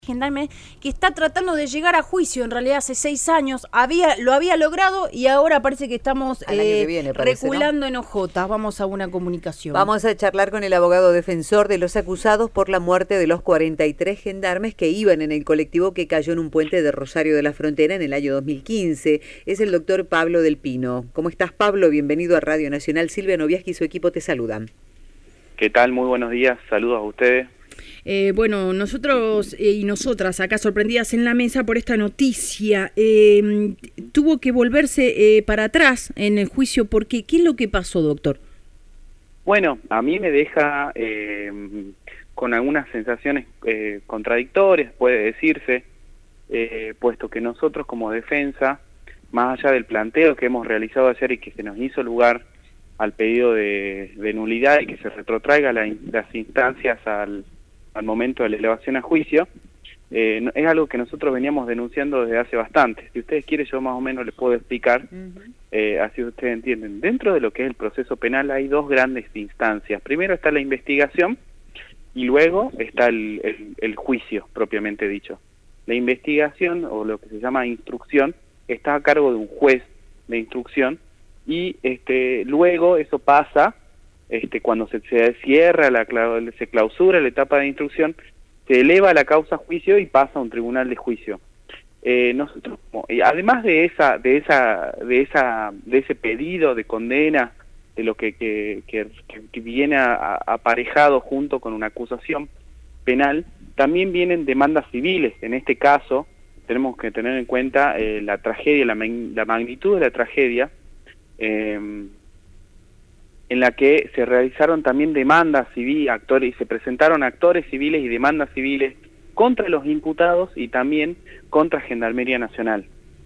Gendarme que está tratando de llegar a juicio, en realidad hace 6 años lo había logrado y ahora parece que estamos reculando, ¿no?, en hojotas. Vamos a una comunicación. Vamos a charlar con el abogado defensor de los acusados por la muerte de los 43 gendarmes que iban en el colectivo que cayó en un puente de Rosario de la Frontera en el año 2015. Es el doctor Pablo del Pino. ¿Cómo estás, Pablo? Bienvenido a Radio Nacional. Silvia Noviaski y su equipo te saludan. ¿Qué tal? Muy buenos días. Saludos a ustedes. Bueno, nosotros y nosotras acá sorprendidas en la mesa por esta noticia. Tuvo que volverse para atrás en el juicio. ¿Por qué? ¿Qué es lo que pasó, doctor? Bueno, a mí me deja con algunas sensaciones contradictorias, puede decirse, puesto que nosotros como defensa, más allá del planteo que hemos realizado ayer y que se nos hizo lugar al pedido de nulidad y que se retrotraiga las instancias al momento de la elevación a juicio, es algo que nosotros veníamos denunciando desde hace bastante. Si ustedes quieren, yo más o menos les puedo explicar, así ustedes entienden. Dentro de lo que es el proceso penal hay dos grandes instancias. Primero está la investigación y luego está el juicio, propiamente dicho. La investigación, o lo que se llama instrucción, está a cargo de un juez de instrucción y luego eso pasa. Cuando se cierra, se clausura la etapa de instrucción, se eleva la causa a juicio y pasa a un tribunal de juicio. Nosotros, además de ese pedido de condena, de lo que viene aparejado junto con una acusación penal, también vienen demandas civiles. En este caso, tenemos que tener en cuenta la tragedia, la magnitud de la tragedia, en la que se realizaron también demandas civiles, se presentaron actores civiles y demandas civiles contra los imputados y también contra Gendarmería Nacional.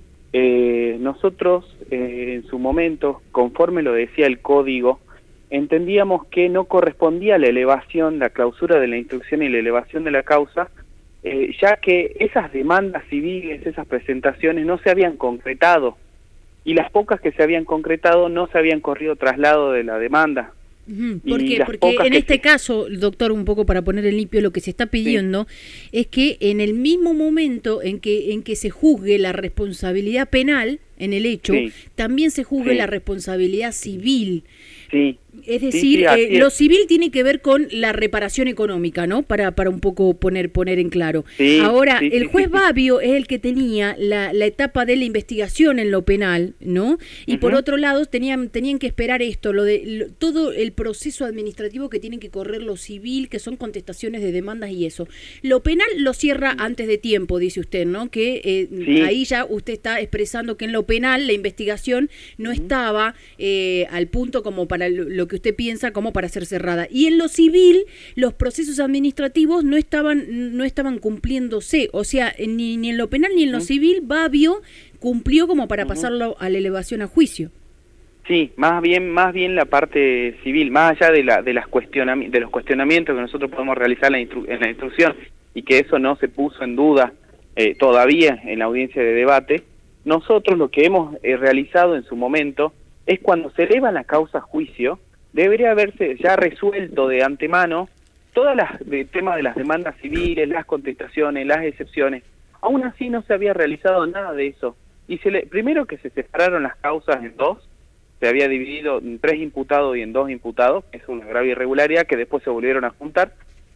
Nosotros, en su momento, conforme lo decía el código, entendíamos que no correspondía la elevación, la clausura de la instrucción y la elevación de la causa, ya que esas demandas civiles, esas presentaciones no se habían concretado, y las pocas que se habían concretado no se habían corrido traslado de la demanda. ¿Por qué? Porque en este caso, doctor, un poco para poner en limpio, lo que se está pidiendo es que en el mismo momento en que se juzgue la responsabilidad penal en el hecho, también se juzgue la responsabilidad civil. Sí. Es decir, lo civil tiene que ver con la reparación económica, ¿no? Para un poco poner en claro. Ahora, el juez Babbio es el que tenía la etapa de la investigación en lo penal, ¿no? Y por otro lado, tenían que esperar esto, todo el proceso administrativo que tienen que correr lo civil, que son contestaciones de demandas y eso. Lo penal lo cierra antes de tiempo, dice usted, ¿no? Que ahí ya usted está expresando que en lo penal la investigación no estaba al punto como para lo que usted piensa como para ser cerrada, y en lo civil los procesos administrativos no estaban cumpliéndose, o sea, ni en lo penal ni en lo civil Babbio cumplió como para pasarlo a la elevación a juicio. Sí, más bien la parte civil, más allá de los cuestionamientos que nosotros podemos realizar en la instrucción, y que eso no se puso en duda todavía en la audiencia de debate. Nosotros lo que hemos realizado en su momento es, cuando se eleva la causa a juicio, debería haberse ya resuelto de antemano todas el tema de las demandas civiles, las contestaciones, las excepciones. Aún así no se había realizado nada de eso. Y primero que se separaron las causas en dos, se había dividido en 3 imputados y en 2 imputados, es una grave irregularidad que después se volvieron a juntar.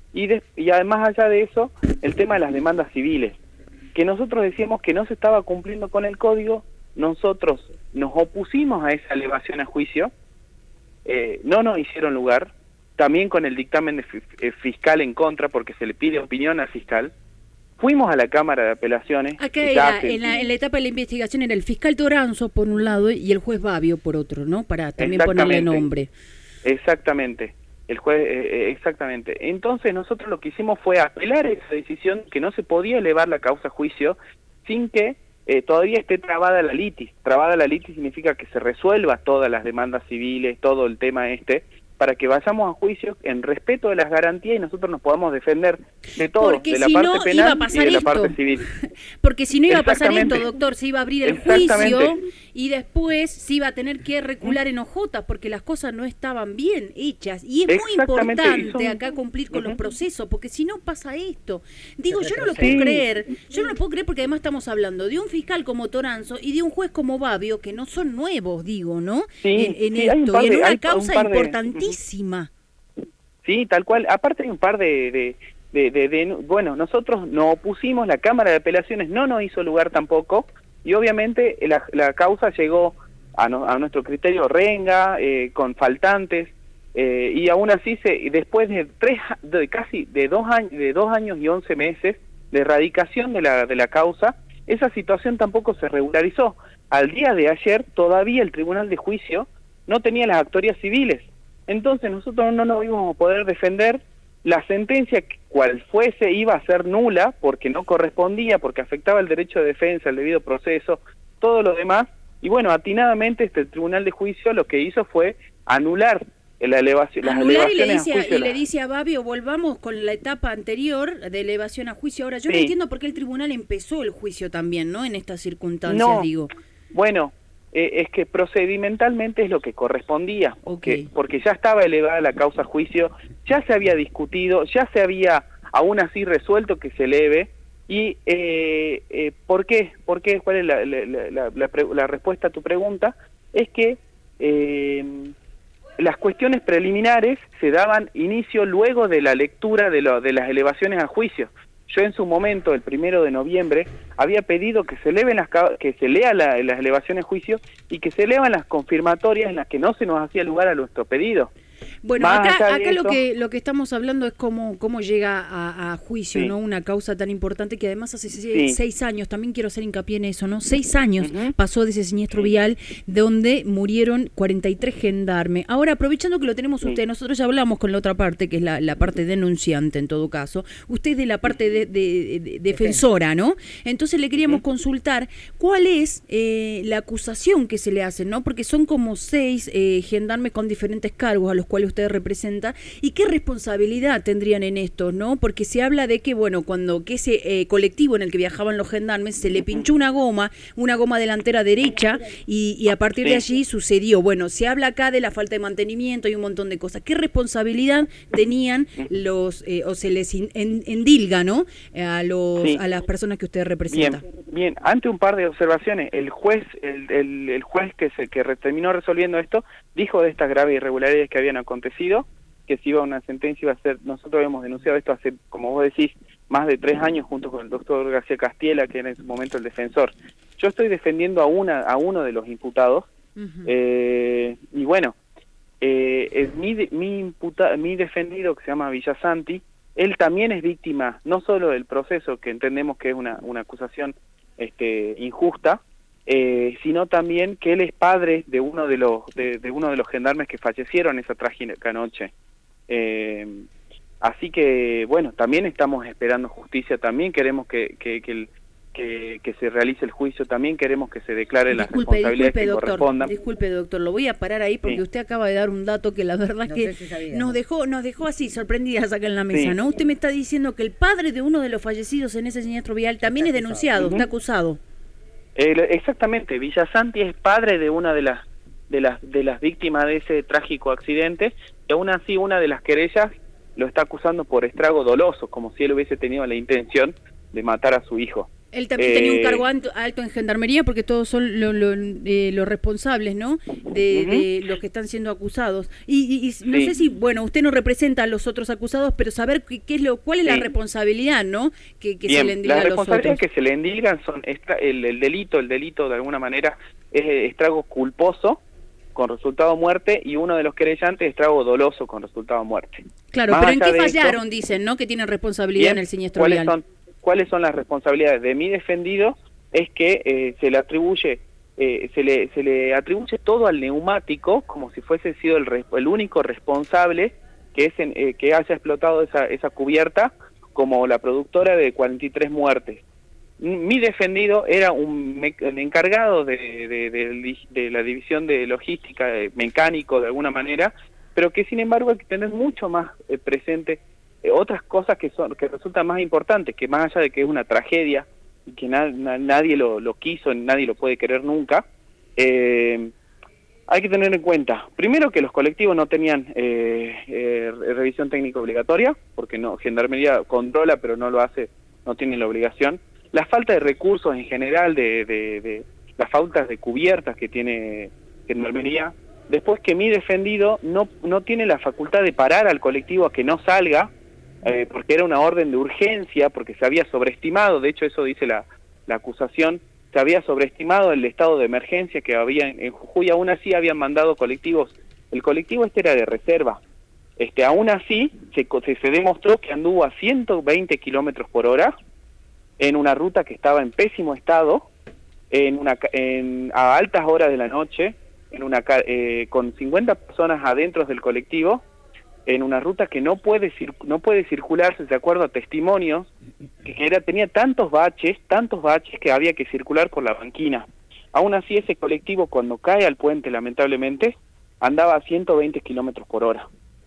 Y además, allá de eso, el tema de las demandas civiles, que nosotros decíamos que no se estaba cumpliendo con el código. Nosotros nos opusimos a esa elevación a juicio, no nos hicieron lugar, también con el dictamen fiscal en contra, porque se le pide opinión al fiscal. Fuimos a la Cámara de Apelaciones. Acá en la etapa de la investigación era el fiscal Toranzo por un lado y el juez Babbio por otro, ¿no? Para también ponerle nombre. Exactamente, el juez, exactamente. Entonces nosotros lo que hicimos fue apelar esa decisión, que no se podía elevar la causa a juicio sin que todavía esté trabada la litis. Trabada la litis significa que se resuelva todas las demandas civiles, todo el tema para que vayamos a juicio en respeto de las garantías y nosotros nos podamos defender de todo, porque de la si parte no, penal iba a pasar y de la parte civil. porque si no iba a pasar esto, doctor, se iba a abrir el juicio y después se iba a tener que recular en OJ porque las cosas no estaban bien hechas. Y es muy importante acá cumplir con los procesos, porque si no pasa esto. Digo, yo no lo puedo creer, porque además estamos hablando de un fiscal como Toranzo y de un juez como Babbio, que no son nuevos, digo, ¿no? En esto, y en una causa importantísima. Sí, tal cual. Aparte hay un par bueno, nosotros nos opusimos, la Cámara de Apelaciones no nos hizo lugar tampoco, y obviamente la causa llegó a nuestro criterio renga, con faltantes, y aún así después de casi 2 años y 11 meses de erradicación de la causa, esa situación tampoco se regularizó. Al día de ayer todavía el Tribunal de Juicio no tenía las actorias civiles. Entonces nosotros no nos íbamos a poder defender, la sentencia, cual fuese, iba a ser nula porque no correspondía, porque afectaba el derecho de defensa, el debido proceso, todo lo demás. Y bueno, atinadamente el Tribunal de Juicio lo que hizo fue anular las elevaciones a juicio. Y le dice a Babbio, volvamos con la etapa anterior de elevación a juicio. Ahora, yo no entiendo por qué el tribunal empezó el juicio también, ¿no? En estas circunstancias, digo. Bueno, es que procedimentalmente es lo que correspondía, porque ya estaba elevada la causa a juicio, ya se había discutido, ya se había aún así resuelto que se eleve, y ¿por qué? ¿Cuál es la respuesta a tu pregunta? Es que las cuestiones preliminares se daban inicio luego de la lectura de las elevaciones a juicio. Yo en su momento, el 1 de noviembre, había pedido que se lea las elevaciones a juicio y que se elevan las confirmatorias en las que no se nos hacía lugar a nuestro pedido. Bueno, acá lo que estamos hablando es cómo llega a juicio, ¿no? Una causa tan importante que además hace 6 años, también quiero hacer hincapié en eso, ¿no? 6 años pasó de ese siniestro vial donde murieron 43 gendarmes. Ahora, aprovechando que lo tenemos usted, nosotros ya hablamos con la otra parte, que es la parte denunciante en todo caso. Usted es de la parte de defensora, ¿no? Entonces le queríamos consultar cuál es la acusación que se le hace, ¿no? Porque son como 6 gendarmes con diferentes cargos a los cuales usted representa, y qué responsabilidad tendrían en esto, ¿no? Porque se habla de que, bueno, que ese colectivo en el que viajaban los gendarmes se le pinchó una goma delantera derecha, y a partir de allí sucedió. Bueno, se habla acá de la falta de mantenimiento y un montón de cosas. ¿Qué responsabilidad tenían o se les endilga, ¿no? A las personas que usted representa. Bien, ante un par de observaciones, el juez que terminó resolviendo esto, dijo de estas graves irregularidades que habían acontecido, que si iba a una sentencia iba a ser, nosotros habíamos denunciado esto hace, como vos decís, más de 3 años junto con el doctor García Castiela, que era en su momento el defensor. Yo estoy defendiendo a uno de los imputados, y bueno, mi defendido, que se llama Villasanti, él también es víctima no solo del proceso, que entendemos que es una acusación injusta, sino también que él es padre de uno de los gendarmes que fallecieron esa trágica noche. Así que bueno, también estamos esperando justicia, también queremos que se realice el juicio, también queremos que se declare las responsabilidades que correspondan. Disculpe, doctor, lo voy a parar ahí porque usted acaba de dar un dato que la verdad nos dejó así sorprendidas acá en la mesa, ¿no? Usted me está diciendo que el padre de uno de los fallecidos en ese siniestro vial también es denunciado, está acusado. Exactamente, Villasanti es padre de una de las víctimas de ese trágico accidente, y aún así una de las querellas lo está acusando por estrago doloso, como si él hubiese tenido la intención de matar a su hijo. Él también tenía un cargo alto en gendarmería, porque todos son los responsables, ¿no? De los que están siendo acusados. Y no sé si, bueno, usted no representa a los otros acusados, pero saber cuál es la responsabilidad, ¿no? Que se le endilga a los otros. Las responsabilidades que se le endilgan son el delito de alguna manera es estrago culposo con resultado muerte, y uno de los querellantes estrago doloso con resultado muerte. Claro, pero ¿en qué fallaron? Dicen, ¿no? Que tienen responsabilidad en el siniestro vial. ¿Cuáles son las responsabilidades de mi defendido? Es que se le atribuye todo al neumático, como si fuese sido el único responsable que haya explotado esa cubierta, como la productora de 43 muertes. Mi defendido era el encargado de la división de logística, mecánico de alguna manera, pero que sin embargo hay que tener mucho más presente otras cosas que resultan más importantes, que más allá de que es una tragedia y que nadie lo quiso, nadie lo puede querer nunca. Hay que tener en cuenta, primero, que los colectivos no tenían revisión técnica obligatoria, porque Gendarmería controla, pero no lo hace, no tiene la obligación. La falta de recursos en general, de las faltas de cubiertas que tiene Gendarmería. Después, que mi defendido no tiene la facultad de parar al colectivo a que no salga, porque era una orden de urgencia, porque se había sobreestimado, de hecho eso dice la acusación, se había sobreestimado el estado de emergencia que había en Jujuy. Aún así habían mandado colectivos, el colectivo era de reserva, aún así se demostró que anduvo a 120 kilómetros por hora en una ruta que estaba en pésimo estado, a altas horas de la noche, con 50 personas adentro del colectivo, en una ruta que no puede circularse, de acuerdo a testimonios, que tenía tantos baches que había que circular por la banquina. Aún así, ese colectivo, cuando cae al puente, lamentablemente, andaba a 120 kilómetros por hora.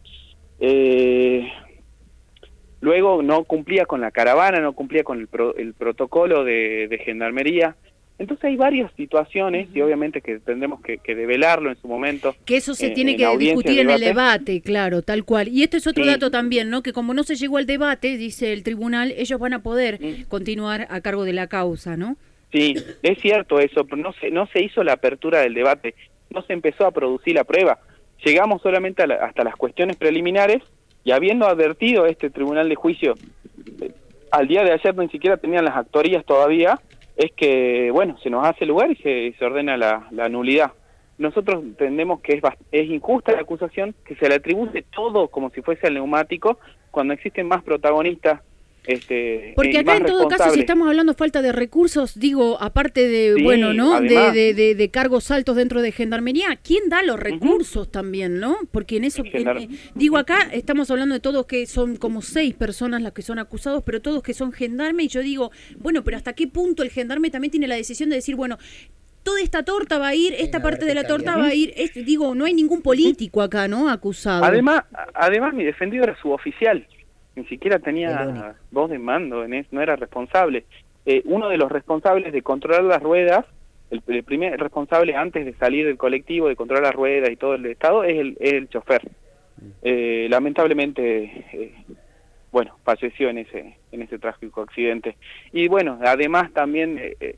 Luego no cumplía con la caravana, no cumplía con el protocolo de Gendarmería. Entonces hay varias situaciones, y obviamente que tendremos que develarlo en su momento. Que eso se tiene que discutir en el debate, claro, tal cual. Y esto es otro dato también, ¿no? Que como no se llegó al debate, dice el tribunal, ellos van a poder continuar a cargo de la causa, ¿no? Sí, es cierto eso, pero no se hizo la apertura del debate, no se empezó a producir la prueba. Llegamos solamente hasta las cuestiones preliminares, y habiendo advertido este tribunal de juicio, al día de ayer ni siquiera tenían las actorías todavía, es que, bueno, se nos hace lugar y se ordena la nulidad. Nosotros entendemos que es injusta la acusación, que se le atribuye todo como si fuese al neumático, cuando existen más protagonistas. Porque acá en todo caso, si estamos hablando de falta de recursos, digo, aparte de, además, de cargos altos dentro de Gendarmería, ¿quién da los recursos también, no? Porque en eso, digo, acá estamos hablando de todos que son como 6 personas las que son acusados, pero todos que son gendarme, y yo digo, bueno, pero ¿hasta qué punto el gendarme también tiene la decisión de decir, bueno, toda esta torta va a ir, esta parte de la torta va a ir, digo, no hay ningún político acá, ¿no? Acusado. Además mi defendido era suboficial. Ni siquiera tenía voz de mando, no era responsable. Uno de los responsables de controlar las ruedas, el primer responsable antes de salir del colectivo, de controlar las ruedas y todo el estado, es el chofer. Lamentablemente, falleció en ese trágico accidente. Y bueno, además también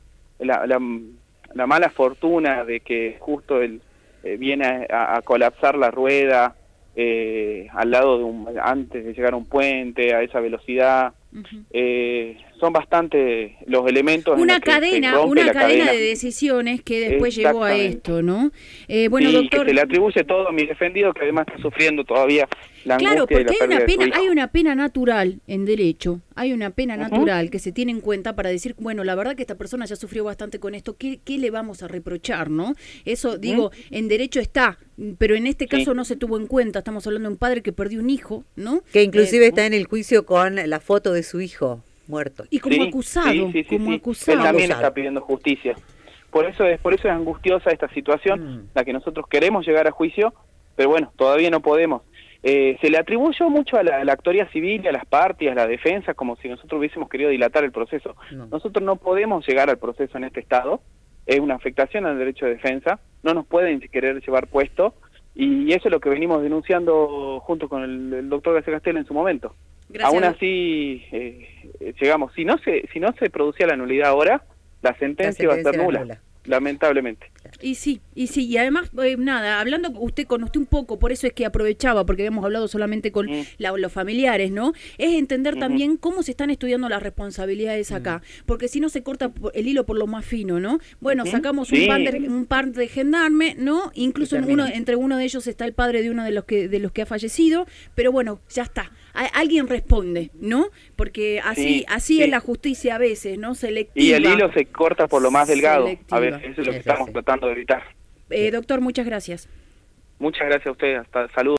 la mala fortuna de que justo él viene a colapsar la rueda, al lado antes de llegar a un puente, a esa velocidad. Son bastante los elementos. Una cadena de decisiones que después llevó a esto, ¿no? Doctor, que se le atribuye todo a mi defendido, que además está sufriendo todavía la angustia. Claro, porque y la hay una pena natural en derecho, hay una pena natural que se tiene en cuenta para decir, bueno, la verdad que esta persona ya sufrió bastante con esto, ¿qué le vamos a reprochar, no? Eso, digo, en derecho está, pero en este caso no se tuvo en cuenta. Estamos hablando de un padre que perdió un hijo, ¿no? Que inclusive está en el juicio con la foto de su hijo muerto. Y como acusado, acusado. Él también está pidiendo justicia. Por eso es angustiosa esta situación, la que nosotros queremos llegar a juicio, pero bueno, todavía no podemos. Se le atribuyó mucho a la actoría civil y a las partes, a la defensa, como si nosotros hubiésemos querido dilatar el proceso. Nosotros no podemos llegar al proceso en este estado, es una afectación al derecho de defensa, no nos pueden querer llevar puesto, y eso es lo que venimos denunciando junto con el doctor García Castel en su momento. Gracias. Aún así, llegamos, si no se producía la nulidad ahora, la sentencia va a ser nula. Lamentablemente. Y sí, y además, hablando usted un poco, por eso es que aprovechaba, porque habíamos hablado solamente con los familiares, ¿no? Es entender también cómo se están estudiando las responsabilidades acá, porque si no se corta el hilo por lo más fino, ¿no? Bueno, sacamos un par de gendarme, ¿no? Incluso entre uno de ellos está el padre de uno de los que ha fallecido, pero bueno, ya está. Alguien responde, ¿no? Porque así es la justicia a veces, ¿no? Selectiva. Y el hilo se corta por lo más delgado. A ver, eso es lo que estamos tratando de evitar. Doctor, muchas gracias. Muchas gracias a usted. Hasta saludos.